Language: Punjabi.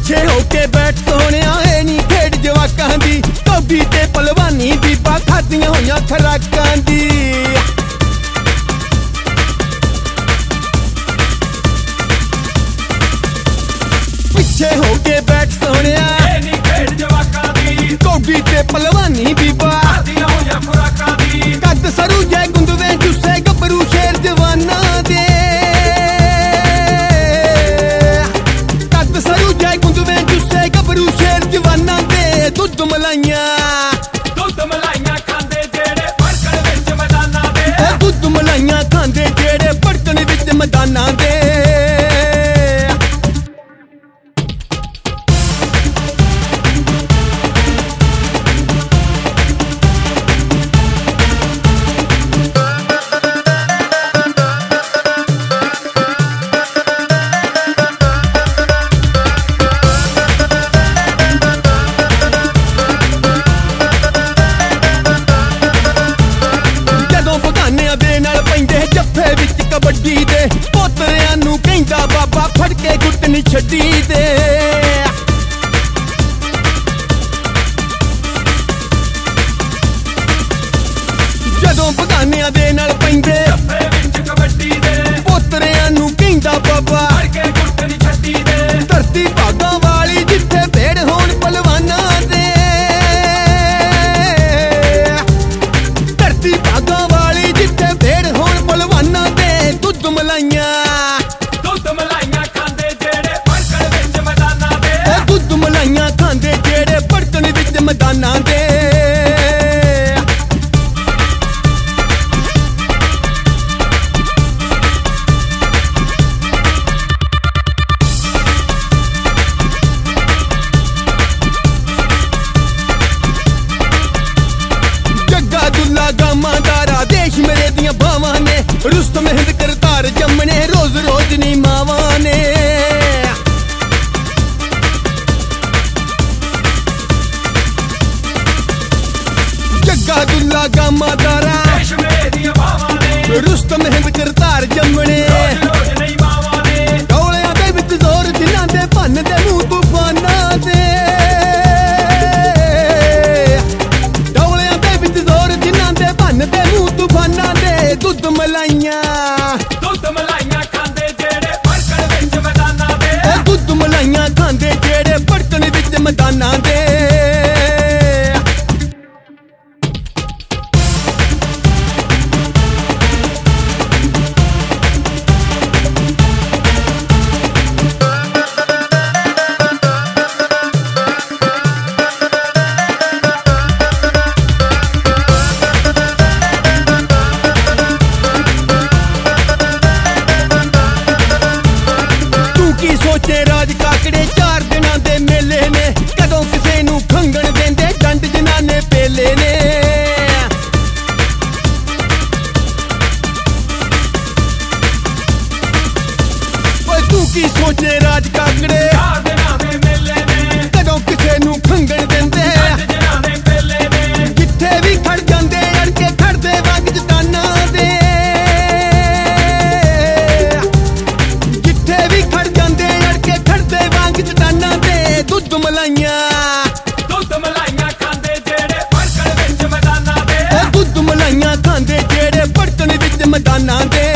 ਪਿੱਛੇ ਹੋ ਕੇ ਬੈਠ ਸੋਹਣਿਆ ਇਹ ਨੀ ਖੇਡ ਜਵਾਕਾਂ ਦੀ ਧੋਬੀ ਤੇ ਪਲਵਾਨੀ ਬੀਬਾ ਖਾਦੀਆਂ ਹੋਈਆਂ ਖਰਾਕਾਂ ਦੀ ਪਿੱਛੇ ਹੋ ਕੇ ਬੈਠ ਸੋਹਣਿਆ ਇਹ ਨੀ ਖੇਡ ਜਵਾਕਾਂ ਦੀ ਧੋਬੀ ਤੇ ਪਲਵਾਨੀ ਬੀਬਾ ਖਾਦੀਆਂ ਹੋਈਆਂ ਖੁਰਾਕਾਂ ਦੀ ਕੱਦ ਸਰੂ ਜੈ ਗੁੰਦਵੇਂ ਜੁੱਸੇ ਗੱਭਰੂ ਸ਼ੇਰ ਜਵਾਨਾਂ ਦੇ ਕੱਦ ਸਰੂ ਜੈ ਗੁੰਦਵੇਂ ਜੁੱਸੇ ਗੱਭਰੂ ਸ਼ੇਰ ਜਵਾਨਾਂ ਦੇ ਦੁੱਧ ਮਲਾਈਆਂ ਖਾਂਦੇ ਜਿਹੜੇ ਭੜਕਣ ਵਿੱਚ ਮੈਦਾਨਾਂ ਦੇ ਉਹ ਦੁੱਧ ਮਲਾਈਆਂ ਖਾਂਦੇ ਜਿਹੜੇ ਭੜਕਣ ਵਿੱਚ ਮੈਦਾਨਾਂ ਦੇ ਜੱਫੇ ਵਿੱਚ ਕਬੱਡੀ ਦੇ ਪੋਤਰਿਆਂ ਨੂੰ ਕਹਿੰਦਾ ਬਾਬਾ ਫੜ ਕੇ ਗੁੱਟ ਨੀ ਛੱਡੀ ਦੇ ਜਦੋਂ ਬਗਾਨਿਆਂ ਦੇ ਨਾਲ ਪੈਂਦੇ ਜੱਫੇ ਵਿੱਚ ਕਬੱਡੀ ਦੇ ਪੋਤਰਿਆਂ ਨੂੰ ਕਹਿੰਦਾ ਬਾਬਾ ਫੜ ਕੇ ਗੁੱਟ ਨੀ ਛੱਡੀ ਦੇ ਧਰਤੀ ਭਾਗਾਂ ਵਾਲੀ ਜਿੱਥੇ ਭੇੜ ਹੋਣ ਪਲਵਾਨਾਂ ਦੇ ਧਰਤੀ ਭਾਗਾਂ ਵਾਲੀ ਜਿੱਥੇ ਭੇੜ ਹੋਣ ਪਲਵਾਨਾਂ ਦੇ ਦੁੱਧ ਮਲਾਈਆਂ ਖਾਂਦੇ ਜਿਹੜੇ ਭੜਕਣ ਵਿੱਚ ਮੈਦਾਨਾਂ ਦੇ ਉਹ ਦੁੱਧ ਮਲਾਈਆਂ ਖਾਂਦੇ ਜਿਹੜੇ ਭੜਕਣ ਵਿੱਚ ਮੈਦਾਨਾਂ ਦੇ ਜੱਗਾ ਦੁੱਲਾ ਗਾਮਾਂ ਦਾਰਾ ਦੇਸ਼ ਮੇਰੇ ਦੀਆਂ ਬਾਵਾਂ ਨੇ ਰੁਸਤਮ ਹਿੰਦ ਕਰਤਾਰ ਜੰਮਣੇ ਰੋਜ਼ ਰੋਜ਼ ਨੀ ਮਾਵਾਂ ਨੇ ਜੱਗਾ ਦੁੱਲਾ ਗਾਮਾਂ ਦਾਰਾ ਦੇਸ਼ ਮੇਰੇ ਦੀਆਂ ਬਾਵਾਂ ਨੇ ਰੁਸਤਮ ਹਿੰਦ ਕਰਤਾਰ ਜੰਮਣੇ ਰੋਜ਼ ਨਹੀਂ ਮਾਵਾਂ ਨੇ ਡੋਲਿਆਂ ਦੇ ਵਿੱਚ ਜ਼ੋਰ ਜਿਨ੍ਹਾਂ ਦੇ ਭੰਨ ਦੇ ਮੂੰਹ ਤੂਫਾਨਾਂ ਦੇ ਡੋਲਿਆਂ ਦੇ ਵਿੱਚ ਜ਼ੋਰ ਜਿਨ੍ਹਾਂ ਦੇ ਭੰਨ ਦੇ ਮੂੰਹ ਤੂਫਾਨਾਂ ਦੇ ਦੁੱਧ ਮਲਾਈਆਂ ਖਾਂਦੇ ਜਿਹੜੇ ਭੜਕਣ ਵਿੱਚ ਮੈਦਾਨਾਂ ਦੇ ਉਹ ਦੁੱਧ ਮਲਾਈਆਂ ਖਾਂਦੇ ਜਿਹੜੇ ਭੜਕਣ ਵਿੱਚ ਮੈਦਾਨਾਂ ਦੇ ਕੀ ਸੋਚੇ ਰਾਜ ਕਾਕੜੇ 4 ਦਿਨਾਂ ਦੇ ਮੇਲੇ ਨੇ ਕਦੋਂ ਕਿਸੇ ਨੂੰ ਖੰਗਣ ਦਿੰਦੇ ਡੰਡ ਜਨਾਨੇ ਪੇਲੇ ਨੇ ਓਏ ਤੂੰ ਕੀ ਸੋਚੇ ਰਾਜ ਕਾਕੜੇ 4 ਦਿਨਾਂ ਦੇ ਮੇਲੇ ਨੇ ਕਦੋਂ ਕਿਸੇ ਨੂੰ ਖੰਗਣ ਦਿੰਦੇ ਜਨਾਨੇ ਪੇਲੇ ਨੇ ਜਿੱਥੇ ਵੀ ਖੜ ਜਾਂਦੇ ਅੜ ਕੇ ਖੜਦੇ ਵੰਗ ਜਤਾਨਾਂ ਦੇ ਜਿੱਥੇ ਵੀ ਖੜ ਜਾਂਦੇ ਅੜ ਕੇ ਖੜਦੇ ਵੰਗ ਜਤਾਨਾਂ ਦੇ ਦੁੱਧ ਮਲਾਈਆਂ ਖਾਂਦੇ ਜਿਹੜੇ ਭੜਕਣ ਵਿੱਚ ਮੈਦਾਨਾਂ ਦੇ ਉਹ ਦੁੱਧ ਮਲਾਈਆਂ ਖਾਂਦੇ ਜਿਹੜੇ ਭੜਕਣ ਵਿੱਚ ਮੈਦਾਨਾਂ ਦੇ